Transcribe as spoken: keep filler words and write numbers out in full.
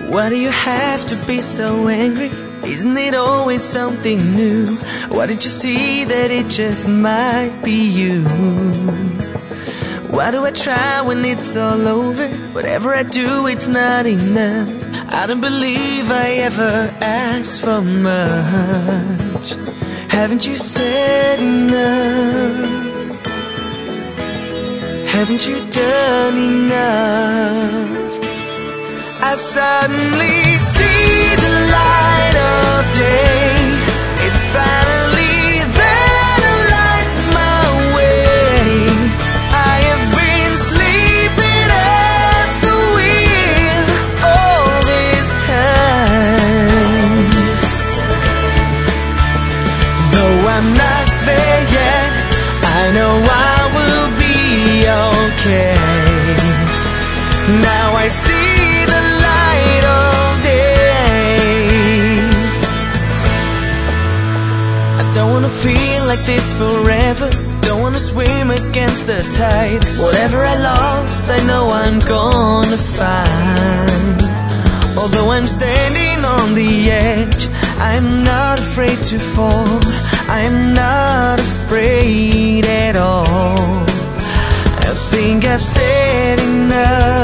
Why do you have to be so angry? Isn't it always something new? Why did you see that it just might be you? Why do I try when it's all over? Whatever I do, it's not enough. I don't believe I ever asked for much. Haven't you said enough? Haven't you done enough? I suddenly see the light of day. It's finally there to light my way. I have been sleeping at the wheel all this time. Though I'm not there yet, I know I will be okay. Now I see don't wanna feel like this forever. Don't wanna swim against the tide. Whatever I lost, I know I'm gonna find. Although I'm standing on the edge, I'm not afraid to fall. I'm not afraid at all. I think I've said enough.